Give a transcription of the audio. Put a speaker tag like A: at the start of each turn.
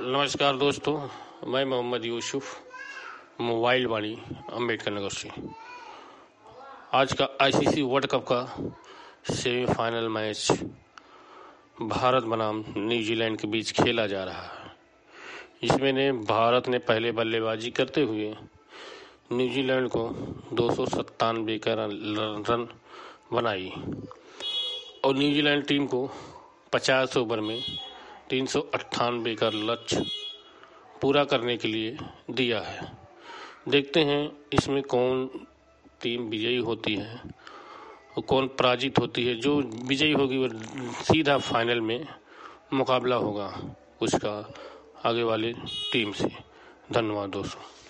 A: नमस्कार दोस्तों, मैं मोहम्मद यूसुफ मोबाइल वाणी अम्बेडकर नगर से। आज का आईसीसी वर्ल्ड कप का सेमीफाइनल मैच भारत बनाम न्यूजीलैंड के बीच खेला जा रहा है। इसमें भारत ने पहले बल्लेबाजी करते हुए न्यूजीलैंड को 297 का रन बनाई और न्यूजीलैंड टीम को 50 ओवर में 398 का लक्ष्य पूरा करने के लिए दिया है। देखते हैं इसमें कौन टीम विजयी होती है और कौन पराजित होती है। जो विजयी होगी वो सीधा फाइनल में मुकाबला होगा उसका आगे वाले टीम से। धन्यवाद दोस्तों।